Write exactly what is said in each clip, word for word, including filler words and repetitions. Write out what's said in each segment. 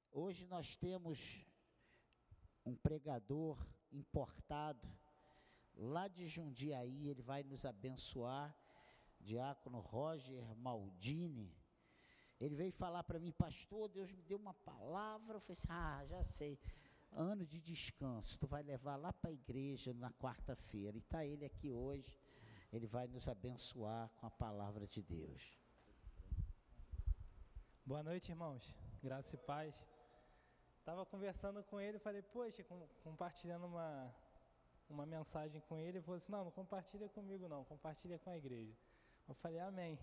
Hoje nós temos um pregador importado lá de Jundiaí, ele vai nos abençoar, diácono Roger Maldini. Ele veio falar para mim: pastor, Deus me deu uma palavra. Eu falei assim: ah, já sei, ano de descanso, tu vai levar lá para a igreja na quarta-feira, e está ele aqui hoje, ele vai nos abençoar com a palavra de Deus. Boa noite, irmãos, graça e paz. Estava conversando com ele, falei, poxa, com, compartilhando uma, uma mensagem com ele, ele falou assim: não, não compartilha comigo não, compartilha com a igreja. Eu falei, amém.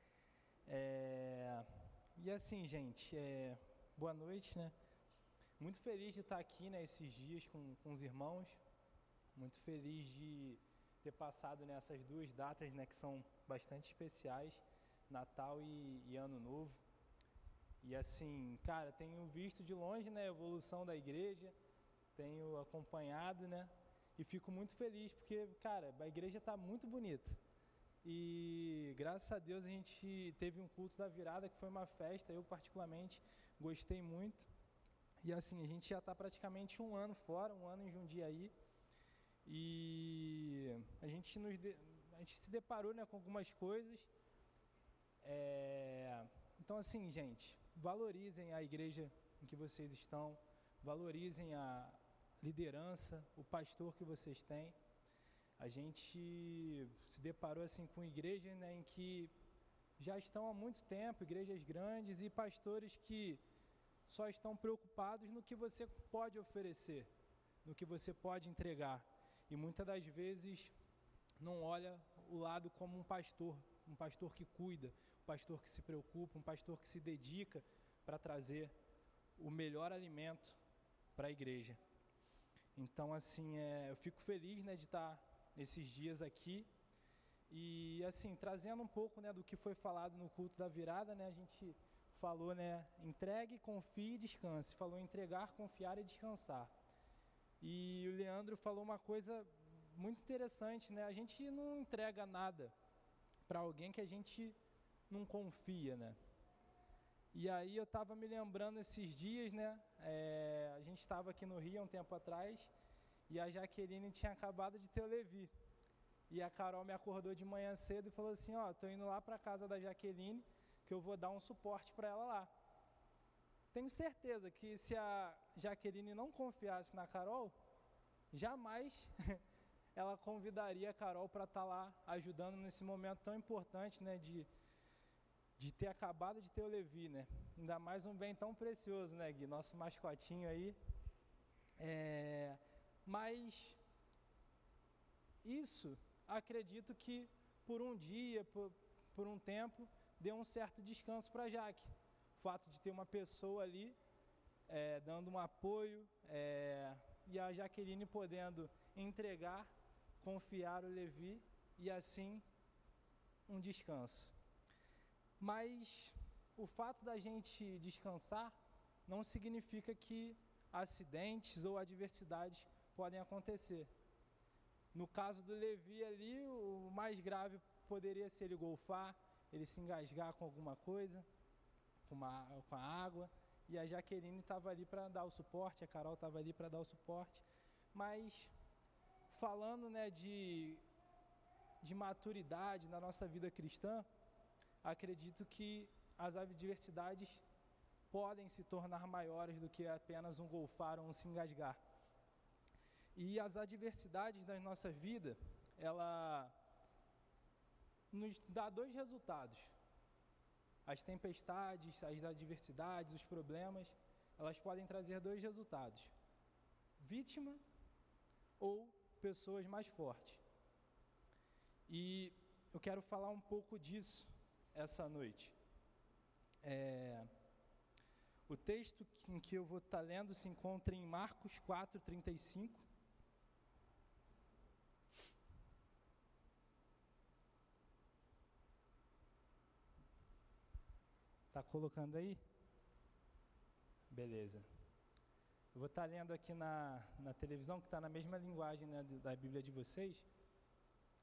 É, e assim, gente, é, boa noite, né? Muito feliz de estar aqui, né, esses dias com, com os irmãos, muito feliz de ter passado nessas duas datas, né, que são bastante especiais, Natal e, e Ano Novo. E assim, cara, tenho visto de longe, né, a evolução da igreja, tenho acompanhado, né, e fico muito feliz porque, cara, a igreja está muito bonita. E graças a Deus a gente teve um culto da virada que foi uma festa, eu particularmente gostei muito. E assim, a gente já está praticamente um ano fora, um ano em Jundiaí, e a gente, nos de, a gente se deparou, né, com algumas coisas. É, então assim, gente, valorizem a igreja em que vocês estão, valorizem a liderança, o pastor que vocês têm. A gente se deparou assim com igrejas, né, em que já estão há muito tempo, igrejas grandes, e pastores que só estão preocupados no que você pode oferecer, no que você pode entregar. E muitas das vezes não olha o lado como um pastor, um pastor que cuida, um pastor que se preocupa, um pastor que se dedica para trazer o melhor alimento para a igreja. Então, assim, é, eu fico feliz, né, de estar nesses dias aqui e, assim, trazendo um pouco, né, do que foi falado no culto da virada, né, a gente falou, né, entregue, confie e descanse, falou entregar, confiar e descansar. E o Leandro falou uma coisa muito interessante, né, a gente não entrega nada para alguém que a gente não confia, né. E aí eu estava me lembrando esses dias, né, é, a gente estava aqui no Rio há um tempo atrás, e a Jaqueline tinha acabado de ter o Levi. E a Carol me acordou de manhã cedo e falou assim: ó, estou indo lá para a casa da Jaqueline, que eu vou dar um suporte para ela lá. Tenho certeza que se a Jaqueline não confiasse na Carol, jamais ela convidaria a Carol para estar lá ajudando nesse momento tão importante, né, de, de ter acabado de ter o Levi, né? Ainda mais um bem tão precioso, né, Gui? Nosso mascotinho aí. É... Mas isso, acredito que por um dia, por, por um tempo, deu um certo descanso para a Jaque. O fato de ter uma pessoa ali é, dando um apoio é, e a Jaqueline podendo entregar, confiar o Levi e assim um descanso. Mas o fato da gente descansar não significa que acidentes ou adversidades podem acontecer. No caso do Levi ali, o mais grave poderia ser ele golfar, ele se engasgar com alguma coisa, com, uma, com a água, e a Jaqueline estava ali para dar o suporte, a Carol estava ali para dar o suporte. Mas falando, né, de, de maturidade na nossa vida cristã, acredito que as adversidades podem se tornar maiores do que apenas um golfar ou um se engasgar. E as adversidades da nossa vida, ela nos dá dois resultados. As tempestades, as adversidades, os problemas, elas podem trazer dois resultados: vítima ou pessoas mais fortes. E eu quero falar um pouco disso essa noite. É, o texto em que eu vou estar lendo se encontra em Marcos quatro, trinta e cinco. Está colocando aí? Beleza. Eu vou estar lendo aqui na, na televisão, que está na mesma linguagem, né, da Bíblia de vocês.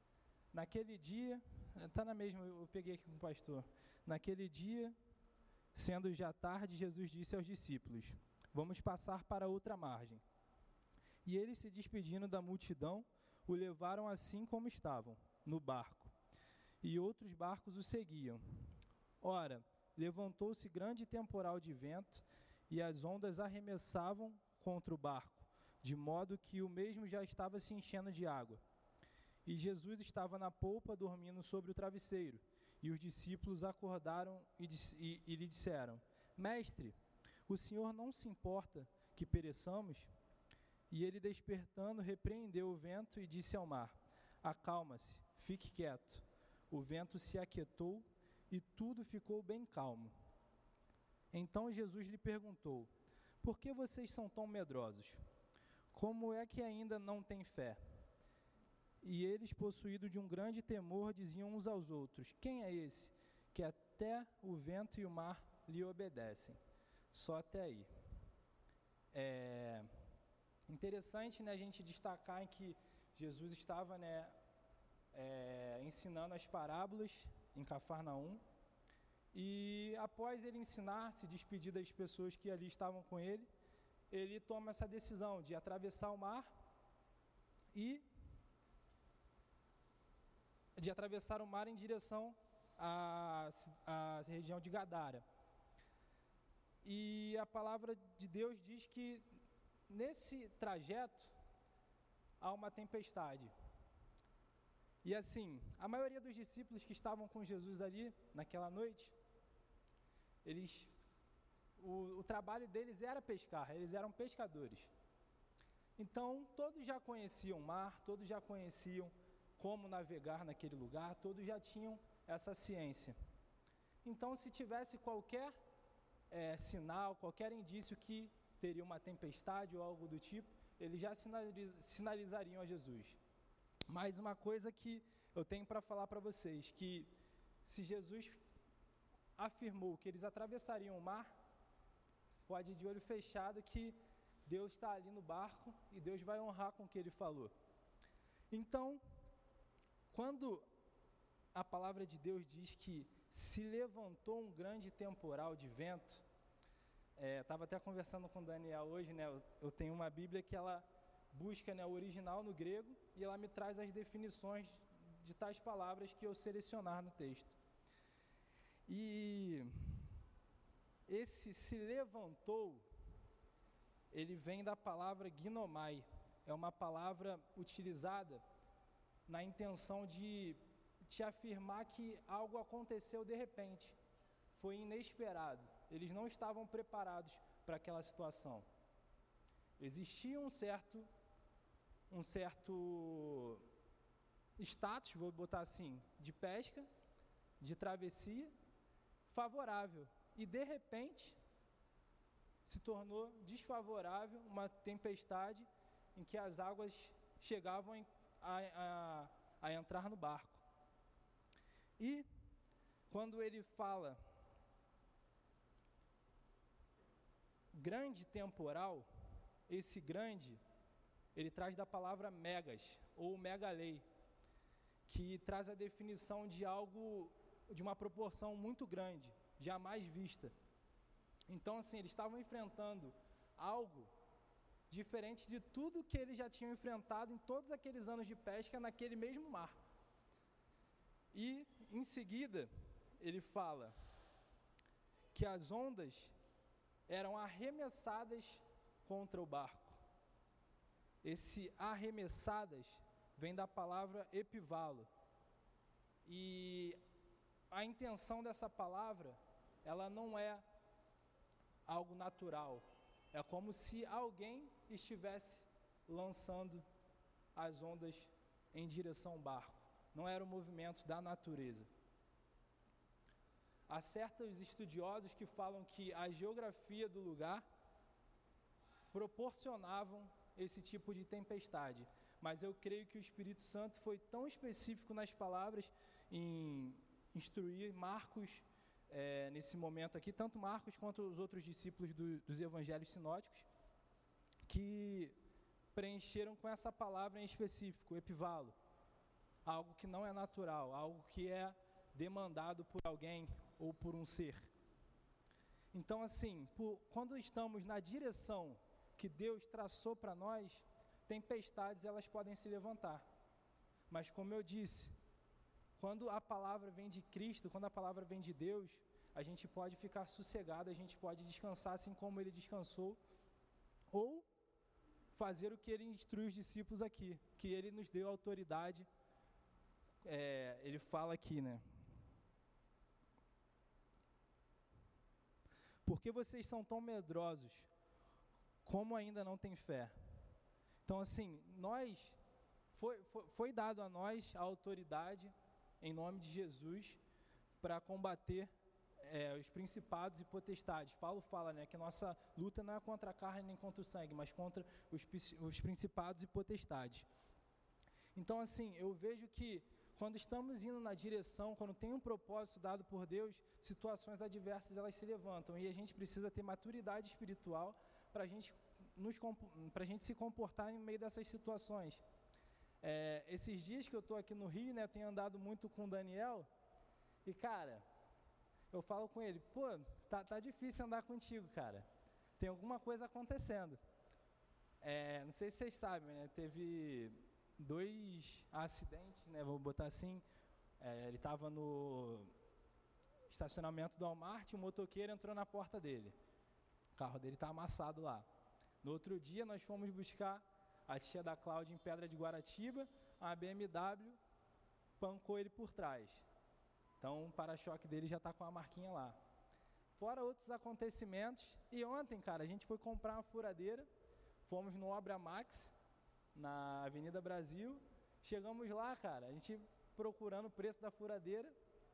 Naquele dia, está na mesma, eu peguei aqui com o pastor. Naquele dia, Sendo já tarde, Jesus disse aos discípulos: vamos passar para outra margem. E eles, se despedindo da multidão, o levaram assim como estavam, no barco. E outros barcos o seguiam. Ora, levantou-se grande temporal de vento, e as ondas arremessavam contra o barco, de modo que o mesmo já estava se enchendo de água. E Jesus estava na polpa, dormindo sobre o travesseiro. E os discípulos acordaram e, e, e lhe disseram: Mestre, o Senhor não se importa que pereçamos? E ele, despertando, repreendeu o vento e disse ao mar: acalma-se, fique quieto. O vento se aquietou e tudo ficou bem calmo. Então Jesus lhe perguntou: por que vocês são tão medrosos? Como é que ainda não têm fé? E eles, possuídos de um grande temor, diziam uns aos outros: quem é esse que até o vento e o mar lhe obedecem? Só até aí. É interessante, né, a gente destacar em que Jesus estava, né, é, ensinando as parábolas em Cafarnaum, e após ele ensinar, se despedir das pessoas que ali estavam com ele, ele toma essa decisão de atravessar o mar e de atravessar o mar em direção à, à região de Gadara. E a palavra de Deus diz que nesse trajeto há uma tempestade. E assim, a maioria dos discípulos que estavam com Jesus ali naquela noite, eles, o, o trabalho deles era pescar, eles eram pescadores. Então, todos já conheciam o mar, todos já conheciam como navegar naquele lugar, todos já tinham essa ciência. Então, se tivesse qualquer é, sinal, qualquer indício que teria uma tempestade ou algo do tipo, eles já sinaliz, sinalizariam a Jesus. Mas uma coisa que eu tenho para falar para vocês, que se Jesus afirmou que eles atravessariam o mar, pode ir de olho fechado que Deus está ali no barco e Deus vai honrar com o que ele falou. Então, quando a palavra de Deus diz que se levantou um grande temporal de vento, estava é, até conversando com o Daniel hoje, né, eu, eu tenho uma Bíblia que ela busca, né, o original no grego e ela me traz as definições de tais palavras que eu selecionar no texto. E esse se levantou, ele vem da palavra ginomai, é uma palavra utilizada na intenção de te afirmar que algo aconteceu de repente, foi inesperado, eles não estavam preparados para aquela situação. Existia um certo, um certo status, vou botar assim, de pesca, de travessia, favorável, e de repente se tornou desfavorável, uma tempestade em que as águas chegavam em A, a, a entrar no barco. E quando ele fala grande temporal, esse grande, ele traz da palavra megas, ou megalei, que traz a definição de algo, de uma proporção muito grande, jamais vista. Então, assim, eles estavam enfrentando algo diferente de tudo que eles já tinham enfrentado em todos aqueles anos de pesca naquele mesmo mar. E, em seguida, ele fala que as ondas eram arremessadas contra o barco. Esse arremessadas vem da palavra epivalo. E a intenção dessa palavra, ela não é algo natural. É como se alguém estivesse lançando as ondas em direção ao barco. Não era um movimento da natureza. Há certos estudiosos que falam que a geografia do lugar proporcionavam esse tipo de tempestade. Mas eu creio que o Espírito Santo foi tão específico nas palavras em instruir Marcos, é, nesse momento aqui, tanto Marcos quanto os outros discípulos do, dos evangelhos sinóticos, que preencheram com essa palavra em específico, epivalo, algo que não é natural, algo que é demandado por alguém ou por um ser. Então, assim, por, quando estamos na direção que Deus traçou para nós, tempestades elas podem se levantar. Mas como eu disse, quando a palavra vem de Cristo, quando a palavra vem de Deus, a gente pode ficar sossegado, a gente pode descansar assim como Ele descansou, ou fazer o que Ele instrui os discípulos aqui, que Ele nos deu autoridade. É, ele fala aqui, né? Por que vocês são tão medrosos? Como ainda não têm fé? Então, assim, nós, foi, foi, foi dado a nós a autoridade, em nome de Jesus, para combater é, os principados e potestades. Paulo fala, né, que nossa luta não é contra a carne nem contra o sangue, mas contra os, os principados e potestades. Então, assim, eu vejo que quando estamos indo na direção, quando tem um propósito dado por Deus, situações adversas elas se levantam e a gente precisa ter maturidade espiritual para gente a gente se comportar em meio dessas situações. É, esses dias que eu estou aqui no Rio, né, eu tenho andado muito com o Daniel e, cara, eu falo com ele, pô, tá, tá difícil andar contigo, cara, tem alguma coisa acontecendo. É, não sei se vocês sabem, né, teve dois acidentes, né, vou botar assim, é, ele estava no estacionamento do Walmart, o motoqueiro entrou na porta dele, o carro dele está amassado lá. No outro dia nós fomos buscar a tia da Cláudia em Pedra de Guaratiba, a B M W pancou ele por trás, então o para-choque dele já está com a marquinha lá. Fora outros acontecimentos, e ontem, cara, a gente foi comprar uma furadeira, fomos no Obra Max, na Avenida Brasil, chegamos lá, cara, a gente procurando o preço da furadeira,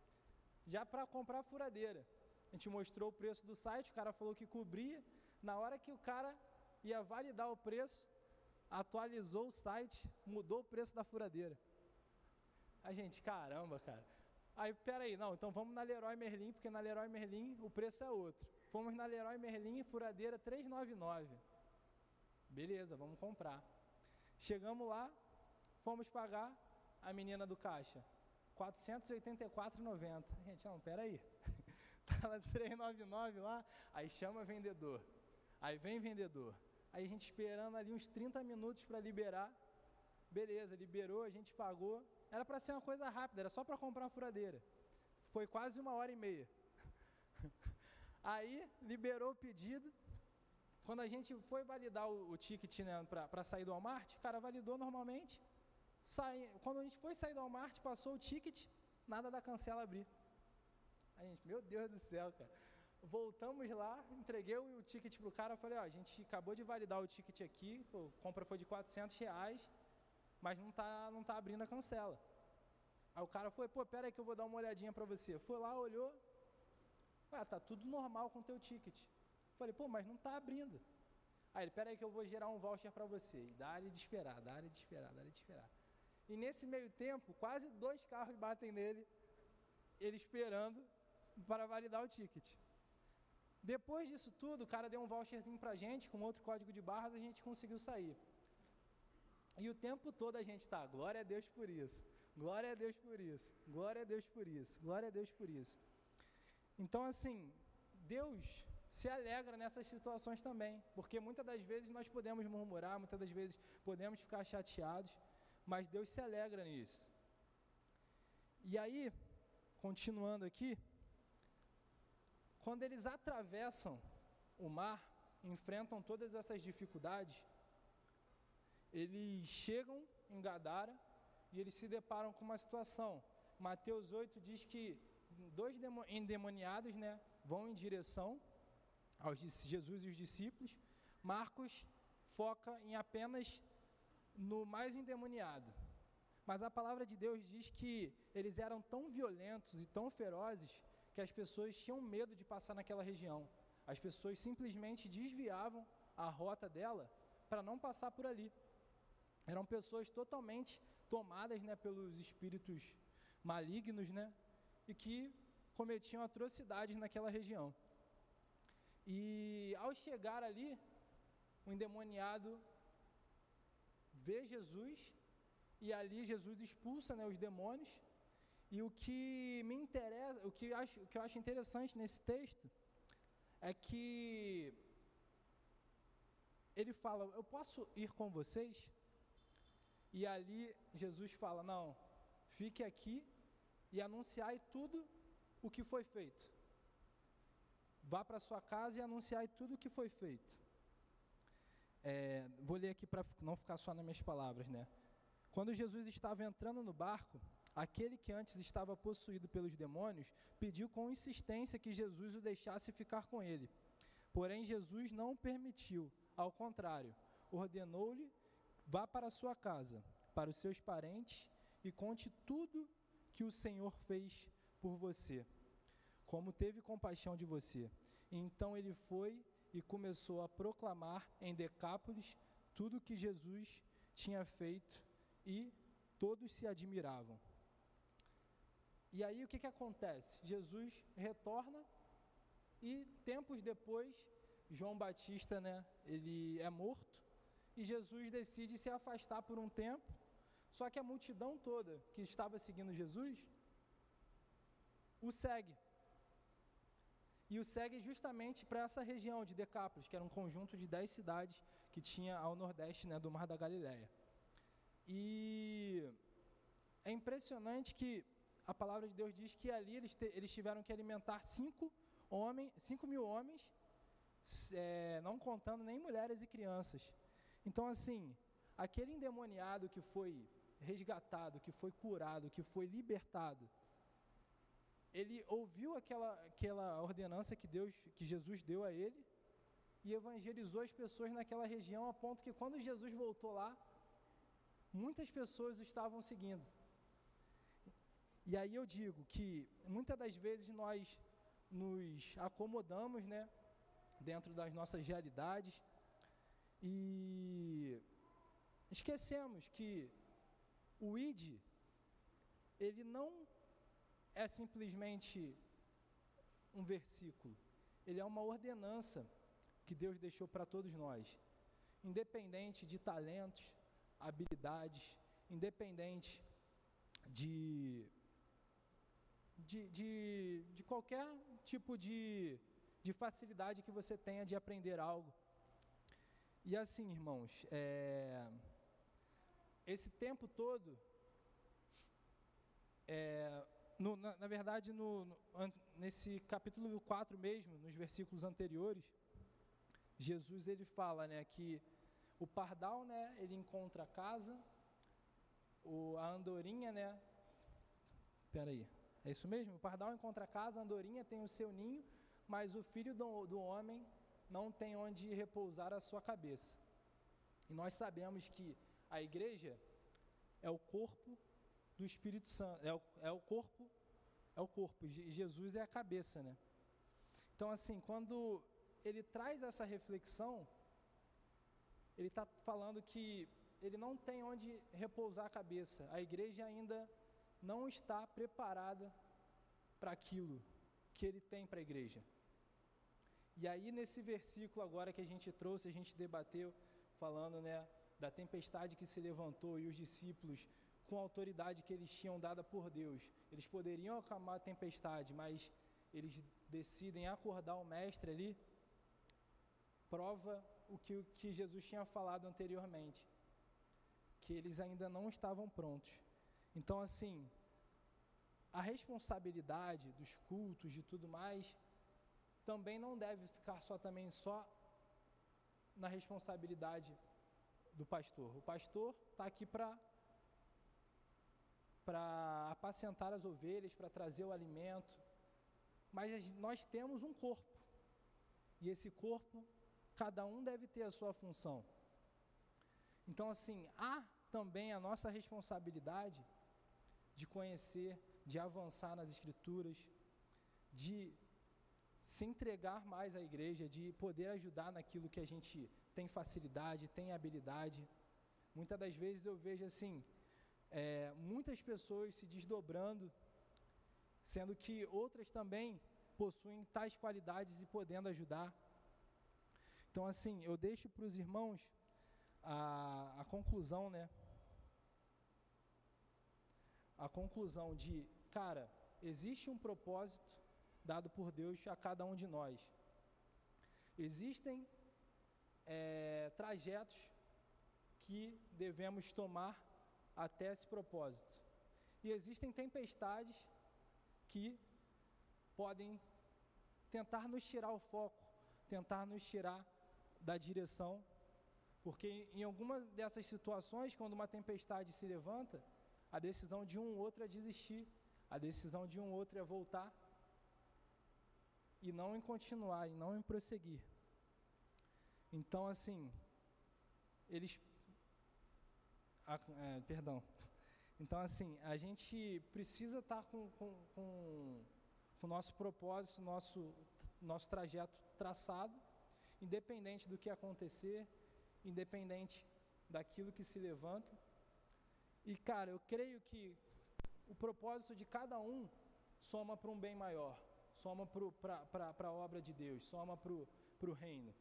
já para comprar a furadeira, a gente mostrou o preço do site, o cara falou que cobria, na hora que o cara ia validar o preço, atualizou o site, mudou o preço da furadeira. A gente, caramba, cara, aí peraí, não, então vamos na Leroy Merlin, porque na Leroy Merlin o preço é outro, fomos na Leroy Merlin, furadeira trezentos e noventa e nove, beleza, vamos comprar. Chegamos lá, fomos pagar, a menina do caixa, quatrocentos e oitenta e quatro reais e noventa centavos. Gente, não, peraí, estava trezentos e noventa e nove lá, aí chama vendedor, aí vem vendedor, aí a gente esperando ali uns trinta minutos para liberar, beleza, liberou, a gente pagou, era para ser uma coisa rápida, era só para comprar uma furadeira, foi quase uma hora e meia. Aí, liberou o pedido. Quando a gente foi validar o, o ticket, né, para sair do Walmart, o cara validou normalmente. Sai, quando a gente foi sair do Walmart, passou o ticket, nada da cancela abrir. A gente, meu Deus do céu, cara. Voltamos lá, entreguei o, o ticket pro cara, falei, ó, a gente acabou de validar o ticket aqui, pô, a compra foi de quatrocentos reais, mas não tá, não tá abrindo a cancela. Aí o cara foi, pô, pera aí que eu vou dar uma olhadinha para você. Foi lá, olhou, ué, tá tudo normal com o teu ticket. Falei, pô, mas não está abrindo. Aí ele, peraí que eu vou gerar um voucher para você. E dá-lhe de esperar, dá-lhe de esperar, dá-lhe de esperar. E nesse meio tempo, quase dois carros batem nele, ele esperando para validar o ticket. Depois disso tudo, o cara deu um voucherzinho para a gente, com outro código de barras, a gente conseguiu sair. E o tempo todo a gente está, glória a Deus por isso, glória a Deus por isso, glória a Deus por isso, glória a Deus por isso. Então, assim, Deus se alegra nessas situações também, porque muitas das vezes nós podemos murmurar, muitas das vezes podemos ficar chateados, mas Deus se alegra nisso. E aí, continuando aqui, quando eles atravessam o mar, enfrentam todas essas dificuldades, eles chegam em Gadara e eles se deparam com uma situação. Mateus oito diz que dois endemoniados, né, vão em direção aos Jesus e os discípulos. Marcos foca em apenas no mais endemoniado. Mas a palavra de Deus diz que eles eram tão violentos e tão ferozes que as pessoas tinham medo de passar naquela região. As pessoas simplesmente desviavam a rota dela para não passar por ali. Eram pessoas totalmente tomadas, né, pelos espíritos malignos, né, e que cometiam atrocidades naquela região. E ao chegar ali, o endemoniado vê Jesus e ali Jesus expulsa, né, os demônios. E o que me interessa, o que, acho, o que eu acho interessante nesse texto é que ele fala, eu posso ir com vocês? E ali Jesus fala, não, fique aqui e anunciai tudo o que foi feito. Vá para sua casa e anunciai tudo o que foi feito. É, vou ler aqui para não ficar só nas minhas palavras, né? Quando Jesus estava entrando no barco, aquele que antes estava possuído pelos demônios pediu com insistência que Jesus o deixasse ficar com ele. Porém, Jesus não o permitiu. Ao contrário, ordenou-lhe, vá para sua casa, para os seus parentes e conte tudo que o Senhor fez por você, como teve compaixão de você. E então ele foi e começou a proclamar em Decápolis tudo que Jesus tinha feito e todos se admiravam. E aí o que que acontece? Jesus retorna e tempos depois, João Batista, né, ele é morto e Jesus decide se afastar por um tempo, só que a multidão toda que estava seguindo Jesus o segue. E o segue justamente para essa região de Decápolis, que era um conjunto de dez cidades que tinha ao nordeste, né, do Mar da Galileia. E é impressionante que a palavra de Deus diz que ali eles, te, eles tiveram que alimentar cinco, homens, cinco mil homens, é, não contando nem mulheres e crianças. Então, assim, aquele endemoniado que foi resgatado, que foi curado, que foi libertado, ele ouviu aquela, aquela ordenança que, Deus, que Jesus deu a ele e evangelizou as pessoas naquela região, a ponto que quando Jesus voltou lá, muitas pessoas o estavam seguindo. E aí eu digo que muitas das vezes nós nos acomodamos, né, dentro das nossas realidades e esquecemos que o I D, ele não é simplesmente um versículo, ele é uma ordenança que Deus deixou para todos nós, independente de talentos, habilidades, independente de, de, de, de qualquer tipo de, de facilidade que você tenha de aprender algo. E assim, irmãos, é, esse tempo todo, é, no, na, na verdade, no, no, nesse capítulo quatro mesmo, nos versículos anteriores, Jesus ele fala, né, que o pardal, né, ele encontra a casa, o, a andorinha, né, peraí, é isso mesmo? O pardal encontra a casa, a andorinha tem o seu ninho, mas o filho do, do homem não tem onde repousar a sua cabeça. E nós sabemos que a igreja é o corpo do Espírito Santo, é o, é o corpo, é o corpo, Jesus é a cabeça, né? Então, assim, quando ele traz essa reflexão, ele está falando que ele não tem onde repousar a cabeça, a igreja ainda não está preparada para aquilo que ele tem para a igreja. E aí, nesse versículo agora que a gente trouxe, a gente debateu, falando, né, da tempestade que se levantou e os discípulos, com a autoridade que eles tinham dada por Deus, eles poderiam acalmar a tempestade, mas eles decidem acordar o mestre ali, prova o que, o que Jesus tinha falado anteriormente, que eles ainda não estavam prontos. Então, assim, a responsabilidade dos cultos, de tudo mais, também não deve ficar só também só na responsabilidade do pastor. O pastor está aqui para para apacentar as ovelhas, para trazer o alimento, mas nós temos um corpo, e esse corpo, cada um deve ter a sua função. Então, assim, há também a nossa responsabilidade de conhecer, de avançar nas Escrituras, de se entregar mais à igreja, de poder ajudar naquilo que a gente tem facilidade, tem habilidade. Muitas das vezes eu vejo assim, é, muitas pessoas se desdobrando, sendo que outras também possuem tais qualidades e podendo ajudar. Então, assim, eu deixo para os irmãos a, a conclusão, né? A conclusão de, cara, existe um propósito dado por Deus a cada um de nós. Existem é, trajetos que devemos tomar até esse propósito. E existem tempestades que podem tentar nos tirar o foco, tentar nos tirar da direção, porque em algumas dessas situações, quando uma tempestade se levanta, a decisão de um ou outro é desistir, a decisão de um ou outro é voltar, e não em continuar, e não em prosseguir. Então, assim, eles... Ah, é, perdão. Então, assim, a gente precisa estar com, com, com, com o nosso propósito, nosso, nosso trajeto traçado, independente do que acontecer, independente daquilo que se levanta. E, cara, eu creio que o propósito de cada um soma para um bem maior, soma para a obra de Deus, soma para o reino.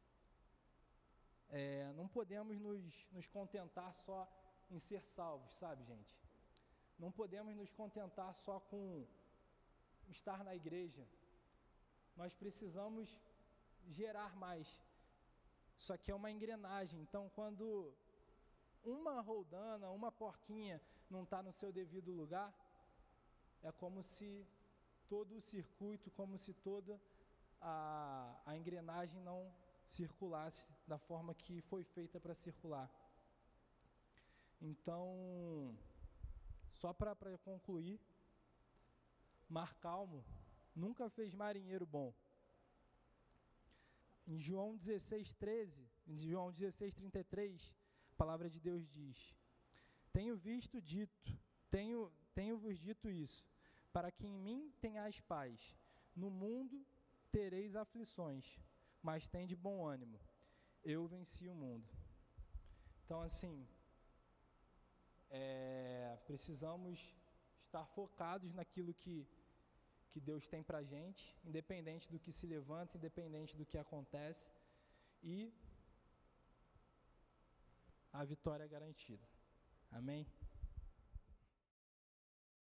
É, não podemos nos, nos contentar só em ser salvos, sabe, gente? Não podemos nos contentar só com estar na igreja. Nós precisamos gerar mais. Isso aqui é uma engrenagem. Então, quando uma roldana, uma porquinha não está no seu devido lugar, é como se todo o circuito, como se toda a, a engrenagem não circulasse da forma que foi feita para circular. Então, só para concluir, mar calmo nunca fez marinheiro bom. Em João dezesseis, treze, em João dezesseis, trinta e três, a palavra de Deus diz: Tenho visto dito, tenho, tenho-vos dito isso, para que em mim tenhais paz. No mundo tereis aflições, mas tende bom ânimo. Eu venci o mundo. Então, assim, é, precisamos estar focados naquilo que, que Deus tem para a gente, independente do que se levanta, independente do que acontece, e a vitória é garantida. Amém?